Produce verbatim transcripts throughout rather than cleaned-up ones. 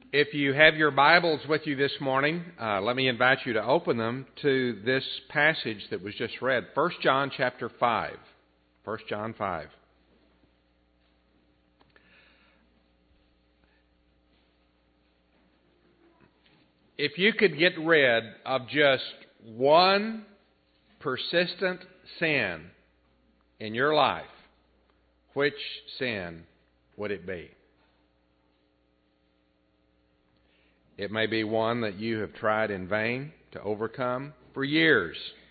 If you have your Bibles with you this morning, uh, let me invite you to open them to this passage that was just read, First John chapter five. First John five. If you could get rid of just one persistent sin in your life, which sin would it be? It may be one that you have tried in vain to overcome for years.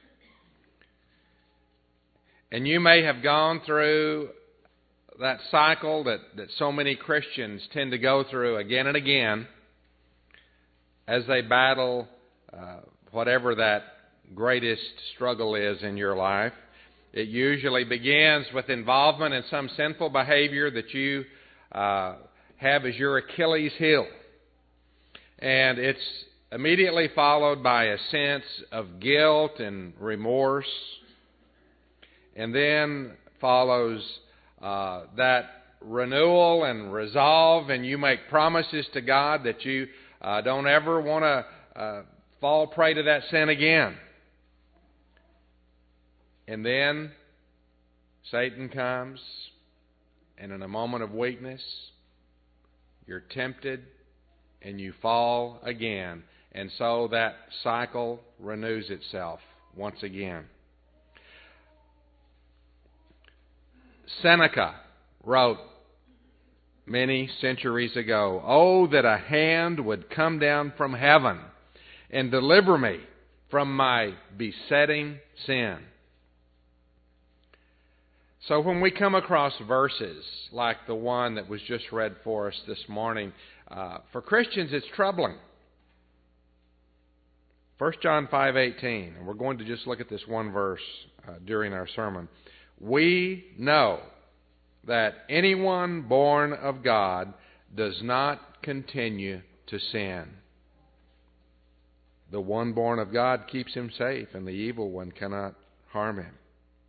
And you may have gone through that cycle that, that so many Christians tend to go through again and again as they battle uh, whatever that greatest struggle is in your life. It usually begins with involvement in some sinful behavior that you uh, have as your Achilles heel. And it's immediately followed by a sense of guilt and remorse. And then follows uh, that renewal and resolve, and you make promises to God that you uh, don't ever want to uh, fall prey to that sin again. And then Satan comes, and in a moment of weakness, you're tempted, and you fall again. And so that cycle renews itself once again. Seneca wrote many centuries ago, "Oh, that a hand would come down from heaven and deliver me from my besetting sin." So when we come across verses like the one that was just read for us this morning, uh, for Christians it's troubling. First John five eighteen, and we're going to just look at this one verse uh, during our sermon. "We know that anyone born of God does not continue to sin. The one born of God keeps him safe, and the evil one cannot harm him."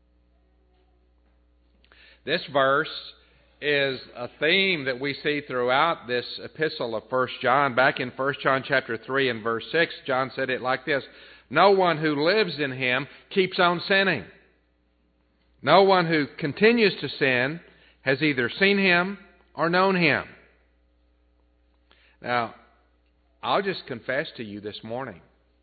This verse is a theme that we see throughout this epistle of First John. Back in First John chapter three and verse six, John said it like this: "No one who lives in him keeps on sinning. No one who continues to sin has either seen him or known him." Now, I'll just confess to you this morning,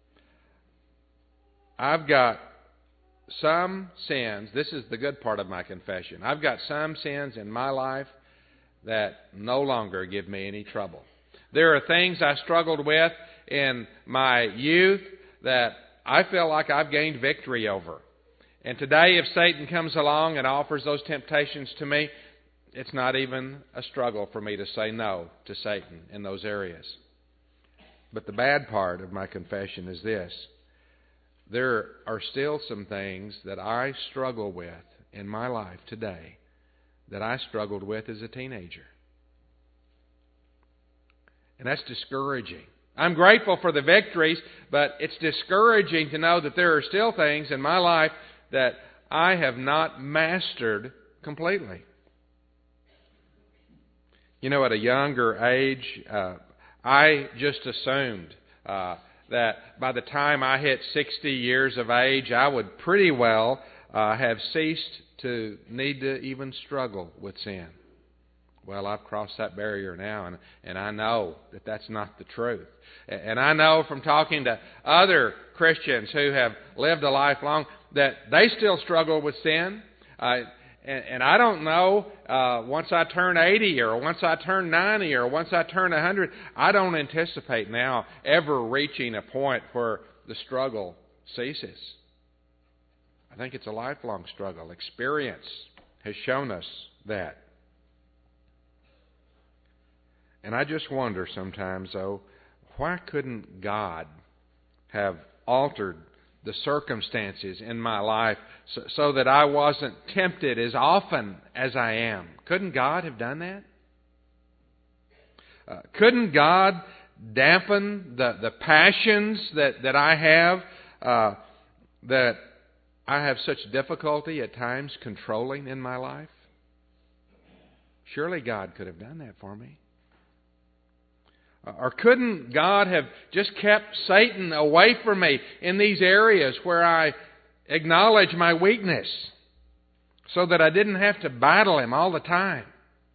I've got some sins. This is the good part of my confession. I've got some sins in my life that no longer give me any trouble. There are things I struggled with in my youth that I feel like I've gained victory over. And today, if Satan comes along and offers those temptations to me, it's not even a struggle for me to say no to Satan in those areas. But the bad part of my confession is this: there are still some things that I struggle with in my life today that I struggled with as a teenager. And that's discouraging. I'm grateful for the victories, but it's discouraging to know that there are still things in my life that I have not mastered completely. You know, at a younger age, uh, I just assumed uh, that by the time I hit sixty years of age, I would pretty well uh, have ceased to need to even struggle with sin. Well, I've crossed that barrier now, and, and I know that that's not the truth. And I know from talking to other Christians who have lived a life long that they still struggle with sin. Uh, and, and I don't know, uh, once I turn eighty or once I turn ninety or once I turn one hundred, I don't anticipate now ever reaching a point where the struggle ceases. I think it's a lifelong struggle. Experience has shown us that. And I just wonder sometimes, though, why couldn't God have altered the circumstances in my life so, so that I wasn't tempted as often as I am? Couldn't God have done that? Uh, couldn't God dampen the, the passions that, that I have, uh, that I have such difficulty at times controlling in my life? Surely God could have done that for me. Or couldn't God have just kept Satan away from me in these areas where I acknowledge my weakness so that I didn't have to battle him all the time?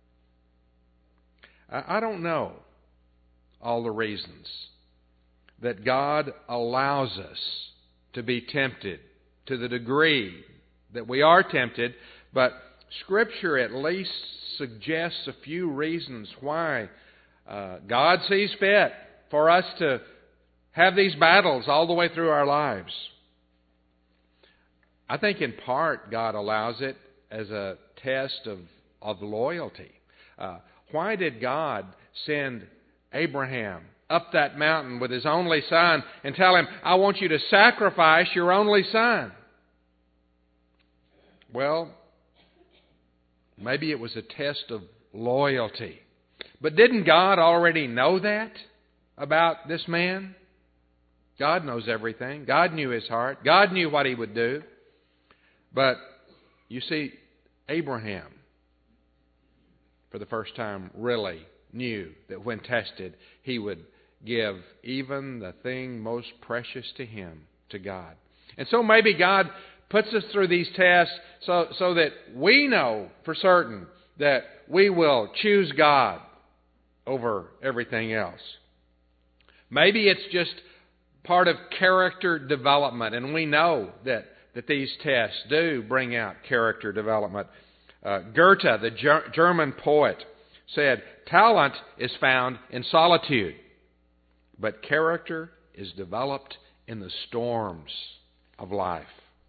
I don't know all the reasons that God allows us to be tempted to the degree that we are tempted, but Scripture at least suggests a few reasons why uh, God sees fit for us to have these battles all the way through our lives. I think in part God allows it as a test of, of loyalty. Uh, why did God send Abraham up that mountain with his only son and tell him, I want you to sacrifice your only son? Well, maybe it was a test of loyalty. But didn't God already know that about this man? God knows everything. God knew his heart. God knew what he would do. But, you see, Abraham, for the first time, really knew that when tested, he would give even the thing most precious to him to God. And so maybe God puts us through these tests so, so that we know for certain that we will choose God over everything else. Maybe it's just part of character development, and we know that, that these tests do bring out character development. Uh, Goethe, the Ger- German poet, said, talent is found in solitude, but character is developed in the storms of life.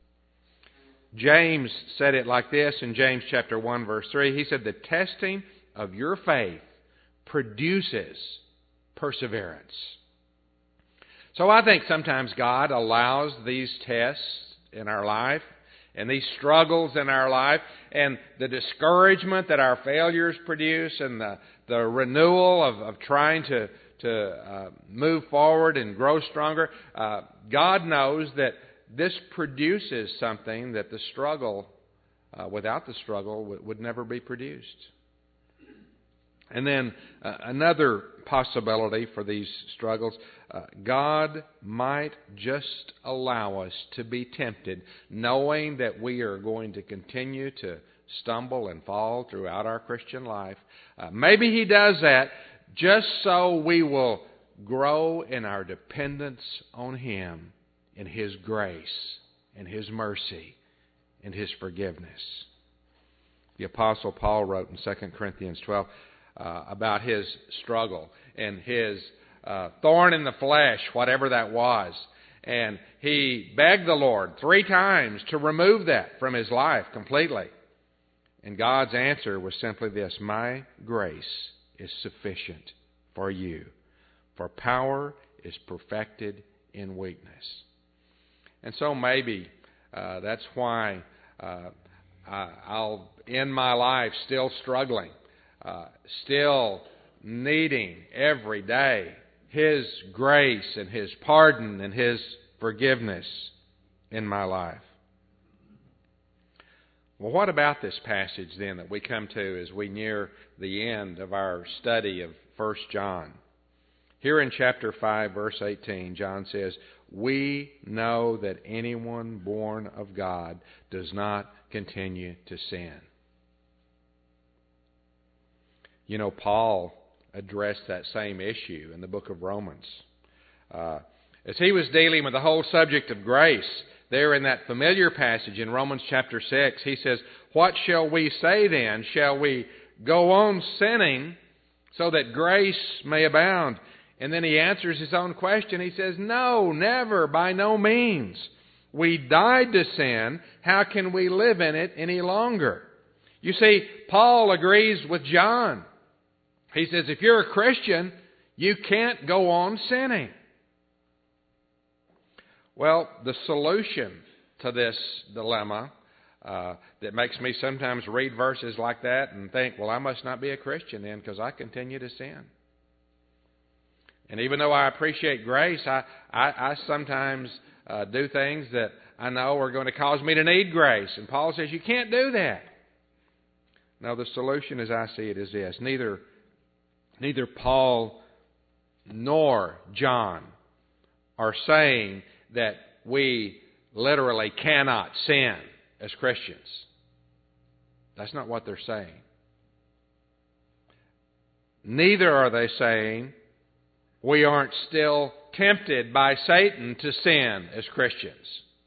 James said it like this in James chapter one, verse three. He said, the testing of your faith produces perseverance. So I think sometimes God allows these tests in our life and these struggles in our life and the discouragement that our failures produce and the, the renewal of, of trying to, to uh, move forward and grow stronger. Uh, God knows that this produces something that the struggle, uh, without the struggle, w- would never be produced. And then uh, another possibility for these struggles, uh, God might just allow us to be tempted, knowing that we are going to continue to stumble and fall throughout our Christian life. Uh, maybe He does that just so we will grow in our dependence on Him, in His grace, in His mercy, in His forgiveness. The Apostle Paul wrote in Second Corinthians twelve, Uh, about his struggle and his uh, thorn in the flesh, whatever that was. And he begged the Lord three times to remove that from his life completely. And God's answer was simply this: my grace is sufficient for you, for power is perfected in weakness. And so maybe uh, that's why uh, I, I'll end my life still struggling. Uh, still needing every day His grace and His pardon and His forgiveness in my life. Well, what about this passage then that we come to as we near the end of our study of First John? Here in chapter five, verse eighteen, John says, we know that anyone born of God does not continue to sin. You know, Paul addressed that same issue in the book of Romans. Uh, as he was dealing with the whole subject of grace, there in that familiar passage in Romans chapter six, he says, what shall we say then? Shall we go on sinning so that grace may abound? And then he answers his own question. He says, no, never, by no means. We died to sin. How can we live in it any longer? You see, Paul agrees with John. He says, if you're a Christian, you can't go on sinning. Well, the solution to this dilemma uh, that makes me sometimes read verses like that and think, well, I must not be a Christian then because I continue to sin. And even though I appreciate grace, I, I, I sometimes uh, do things that I know are going to cause me to need grace. And Paul says, you can't do that. No, the solution as I see it is this. Neither Neither Paul nor John are saying that we literally cannot sin as Christians. That's not what they're saying. Neither are they saying we aren't still tempted by Satan to sin as Christians.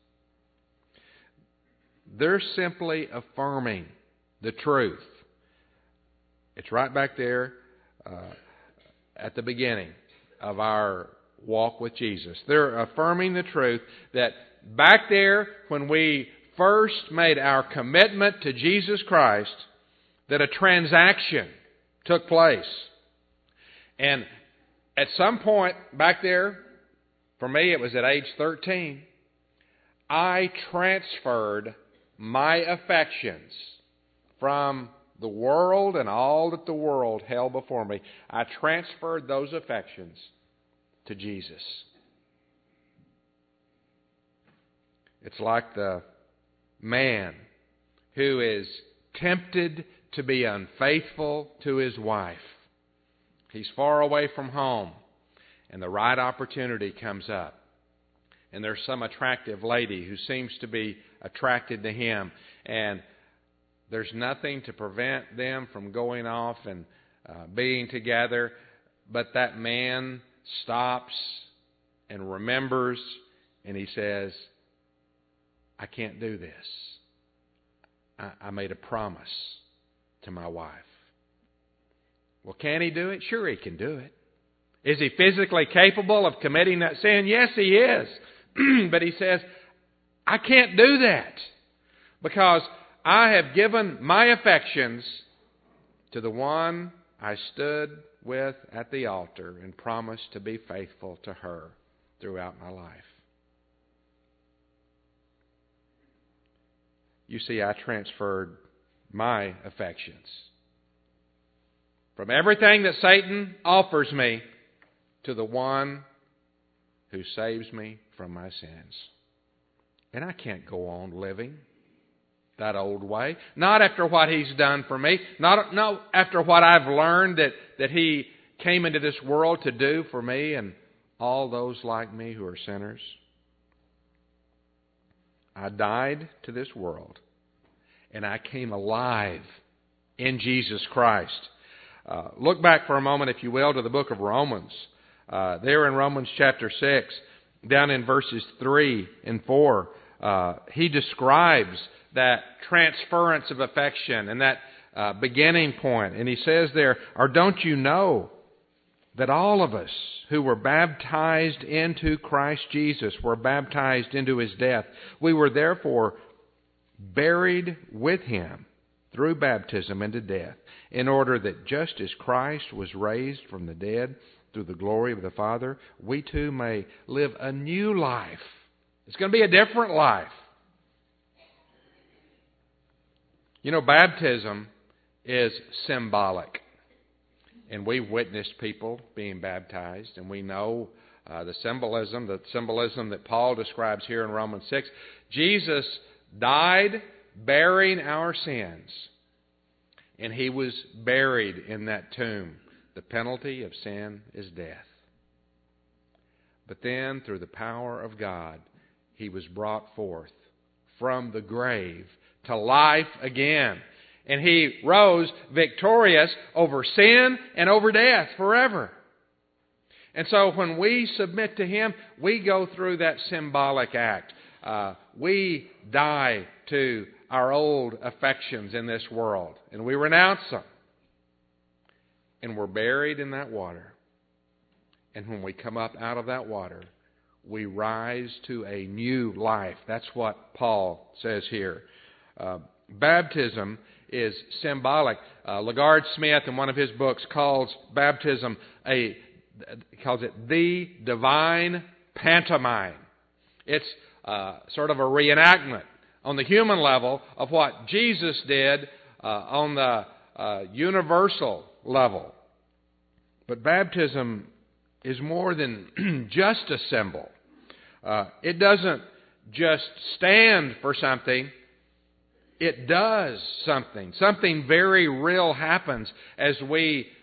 They're simply affirming the truth. It's right back there uh, at the beginning of our walk with Jesus. They're affirming the truth that back there when we first made our commitment to Jesus Christ, that a transaction took place. And at some point back there, for me it was at age thirteen, I transferred my affections from the world and all that the world held before me. I transferred those affections to Jesus. It's like the man who is tempted to be unfaithful to his wife. He's far away from home, and the right opportunity comes up. And there's some attractive lady who seems to be attracted to him, and there's nothing to prevent them from going off and uh, being together, but that man stops and remembers, and he says, I can't do this. I, I made a promise to my wife. Well, can he do it? Sure, he can do it. Is he physically capable of committing that sin? Yes, he is. But he says, I can't do that because I have given my affections to the one I stood with at the altar and promised to be faithful to her throughout my life. You see, I transferred my affections from everything that Satan offers me to the one who saves me from my sins. And I can't go on living that old way. Not after what he's done for me. Not, not after what I've learned that, that he came into this world to do for me and all those like me who are sinners. I died to this world, and I came alive in Jesus Christ. Uh, look back for a moment, if you will, to the book of Romans. Uh, there in Romans chapter six, down in verses three and four, uh, he describes that transference of affection and that uh, beginning point. And he says there, or don't you know that all of us who were baptized into Christ Jesus were baptized into his death? We were therefore buried with him through baptism into death, in order that just as Christ was raised from the dead through the glory of the Father, we too may live a new life. It's going to be a different life. You know, baptism is symbolic. And we've witnessed people being baptized, and we know uh, the symbolism, the symbolism that Paul describes here in Romans six. Jesus died bearing our sins, and he was buried in that tomb. The penalty of sin is death. But then, through the power of God, he was brought forth from the grave to life again. And he rose victorious over sin and over death forever. And so when we submit to him, we go through that symbolic act. Uh, we die to our old affections in this world, and we renounce them. And we're buried in that water. And when we come up out of that water, we rise to a new life. That's what Paul says here. Uh, baptism is symbolic. Uh, LaGard Smith, in one of his books, calls baptism a calls it the divine pantomime. It's uh, sort of a reenactment on the human level of what Jesus did uh, on the uh, universal level. But baptism is more than just a symbol. Uh, it doesn't just stand for something. It does something. Something very real happens as we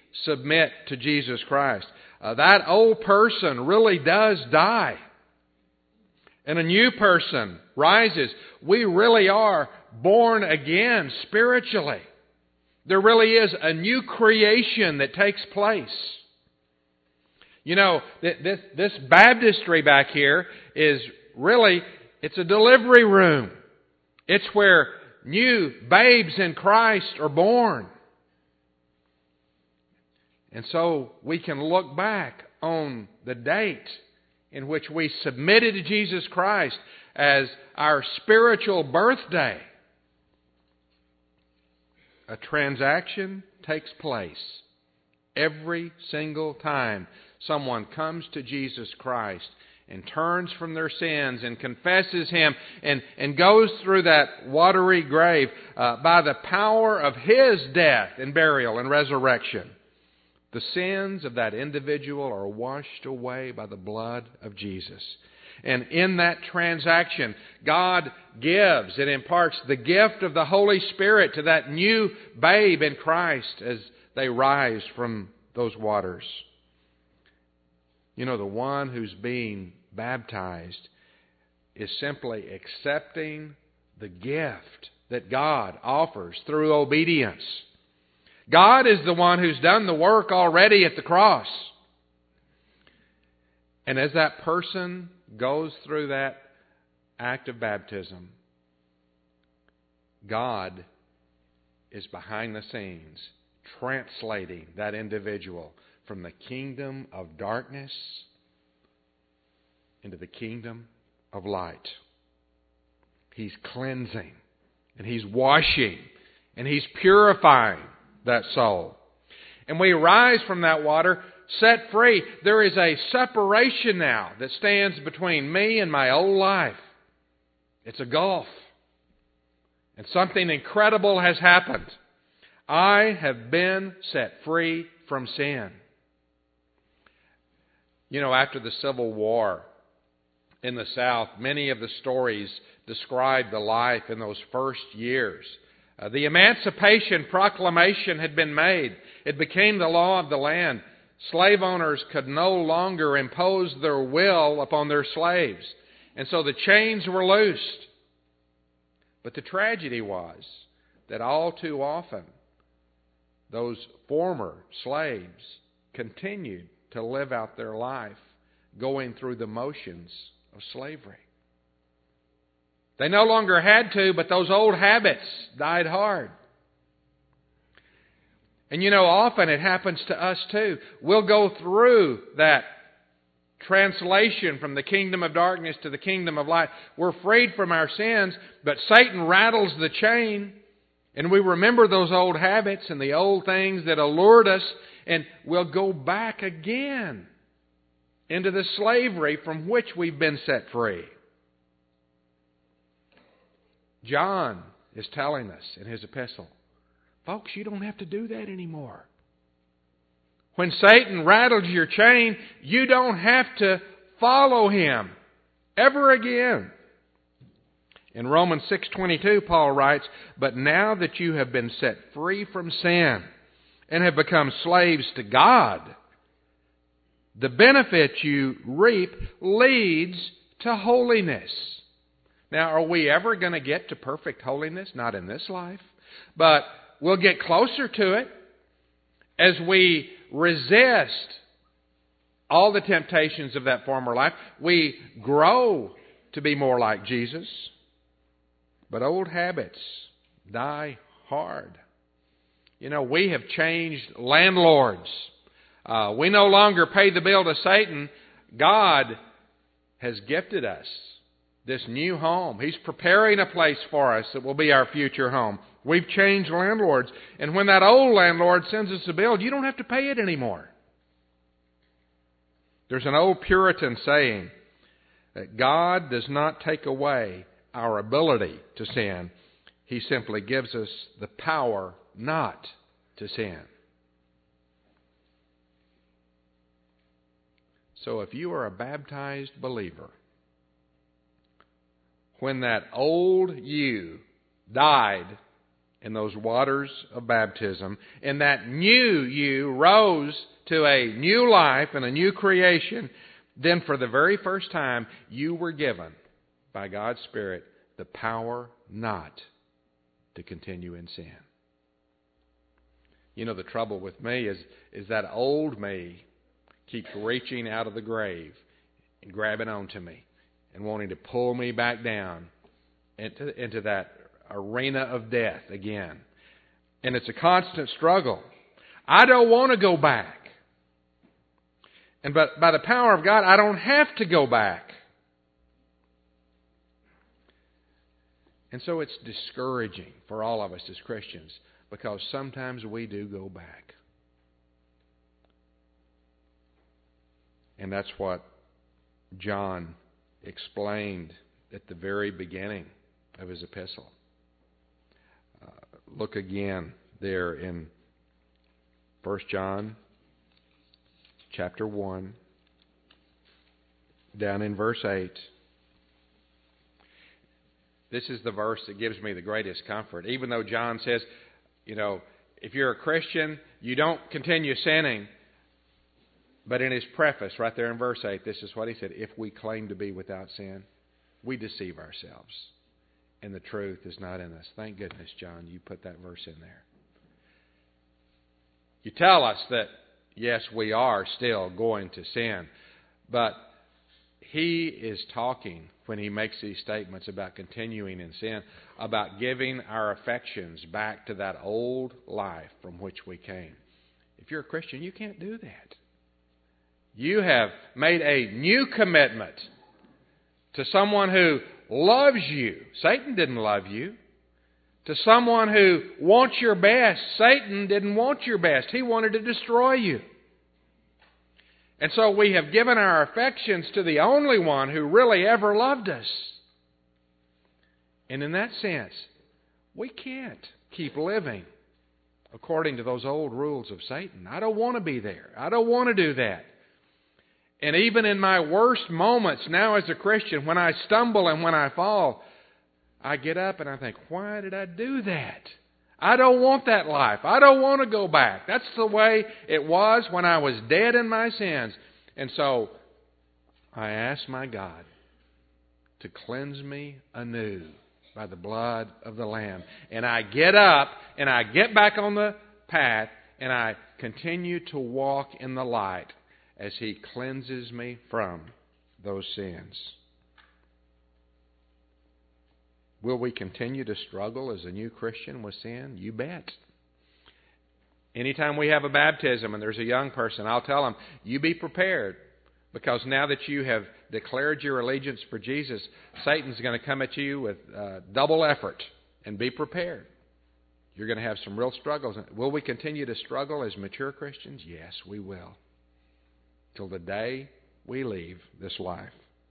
submit to Jesus Christ, uh, that old person really does die. And a new person rises. We really are born again spiritually. There really is a new creation that takes place. You know, this, this baptistry back here is really, it's a delivery room. It's where new babes in Christ are born. And so we can look back on the date in which we submitted to Jesus Christ as our spiritual birthday. A transaction takes place every single time someone comes to Jesus Christ and turns from their sins and confesses Him and, and goes through that watery grave uh, by the power of His death and burial and resurrection. The sins of that individual are washed away by the blood of Jesus. And in that transaction, God gives and imparts the gift of the Holy Spirit to that new babe in Christ as they rise from those waters. You know, the one who's being baptized is simply accepting the gift that God offers through obedience. God is the one who's done the work already at the cross. And as that person goes through that act of baptism, God is behind the scenes translating that individual from the kingdom of darkness into the kingdom of light. He's cleansing, and He's washing, and He's purifying that soul. And we rise from that water set free. There is a separation now that stands between me and my old life. It's a gulf. And something incredible has happened. I have been set free from sin. You know, after the Civil War in the South, many of the stories describe the life in those first years. Uh, the Emancipation Proclamation had been made. It became the law of the land. Slave owners could no longer impose their will upon their slaves. And so the chains were loosed. But the tragedy was that all too often, those former slaves continued to live out their life going through the motions of slavery. They no longer had to, but those old habits died hard. And you know, often it happens to us too. We'll go through that translation from the kingdom of darkness to the kingdom of light. We're freed from our sins, but Satan rattles the chain, and we remember those old habits and the old things that allured us, and we'll go back again into the slavery from which we've been set free. John is telling us in his epistle, folks, you don't have to do that anymore. When Satan rattles your chain, you don't have to follow him ever again. In Romans six twenty-two, Paul writes, "But now that you have been set free from sin and have become slaves to God, the benefit you reap leads to holiness." Now, are we ever going to get to perfect holiness? Not in this life. But we'll get closer to it as we resist all the temptations of that former life. We grow to be more like Jesus. But old habits die hard. You know, we have changed landlords. Uh, we no longer pay the bill to Satan. God has gifted us this new home. He's preparing a place for us that will be our future home. We've changed landlords. And when that old landlord sends us a bill, you don't have to pay it anymore. There's an old Puritan saying that God does not take away our ability to sin. He simply gives us the power not to sin. So if you are a baptized believer, when that old you died in those waters of baptism, and that new you rose to a new life and a new creation, then for the very first time you were given by God's Spirit the power not to continue in sin. You know, the trouble with me is, is that old me keeps reaching out of the grave and grabbing onto me and wanting to pull me back down into, into that arena of death again. And it's a constant struggle. I don't want to go back. And but by the power of God, I don't have to go back. And so it's discouraging for all of us as Christians, because sometimes we do go back. And that's what John explained at the very beginning of his epistle. Uh, look again there in First John chapter one, down in verse eight. This is the verse that gives me the greatest comfort. Even though John says, you know, if you're a Christian, you don't continue sinning. But in his preface, right there in verse eight, this is what he said: if we claim to be without sin, we deceive ourselves, and the truth is not in us. Thank goodness, John, you put that verse in there. You tell us that, yes, we are still going to sin, but he is talking, when he makes these statements about continuing in sin, about giving our affections back to that old life from which we came. If you're a Christian, you can't do that. You have made a new commitment to someone who loves you. Satan didn't love you. To someone who wants your best. Satan didn't want your best. He wanted to destroy you. And so we have given our affections to the only one who really ever loved us. And in that sense, we can't keep living according to those old rules of Satan. I don't want to be there. I don't want to do that. And even in my worst moments now as a Christian, when I stumble and when I fall, I get up and I think, why did I do that? I don't want that life. I don't want to go back. That's the way it was when I was dead in my sins. And so I ask my God to cleanse me anew by the blood of the Lamb. And I get up and I get back on the path and I continue to walk in the light as He cleanses me from those sins. Will we continue to struggle as a new Christian with sin? You bet. Anytime we have a baptism and there's a young person, I'll tell them, you be prepared. Because now that you have declared your allegiance for Jesus, Satan's going to come at you with uh, double effort. And be prepared. You're going to have some real struggles. Will we continue to struggle as mature Christians? Yes, we will. Till the day we leave this life.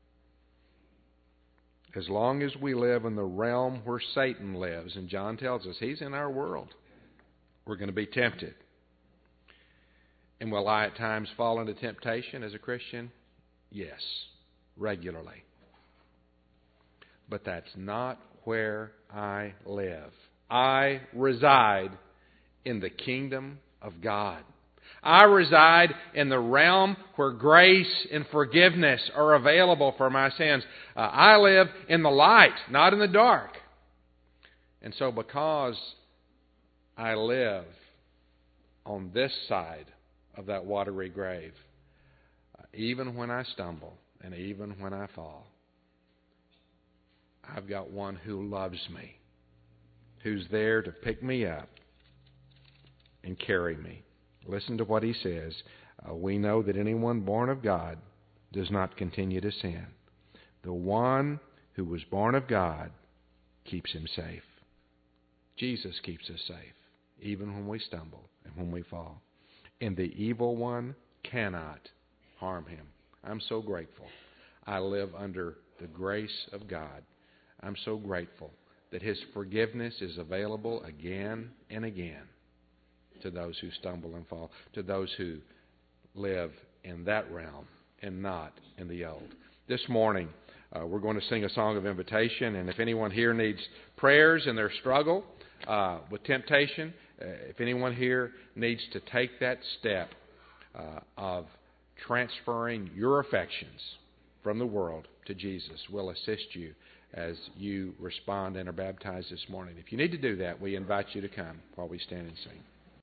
As long as we live in the realm where Satan lives, and John tells us he's in our world, we're going to be tempted. And will I at times fall into temptation as a Christian? Yes, regularly. But that's not where I live. I reside in the kingdom of God. I reside in the realm where grace and forgiveness are available for my sins. Uh, I live in the light, not in the dark. And so because I live on this side of that watery grave, uh, even when I stumble and even when I fall, I've got one who loves me, who's there to pick me up and carry me. Listen to what he says. Uh, we know that anyone born of God does not continue to sin. The one who was born of God keeps him safe. Jesus keeps us safe, even when we stumble and when we fall. And the evil one cannot harm him. I'm so grateful. I live under the grace of God. I'm so grateful that His forgiveness is available again and again to those who stumble and fall, to those who live in that realm and not in the old. This morning, uh, we're going to sing a song of invitation, and if anyone here needs prayers in their struggle, uh, with temptation, uh, if anyone here needs to take that step uh, of transferring your affections from the world to Jesus, we'll assist you as you respond and are baptized this morning. If you need to do that, we invite you to come while we stand and sing.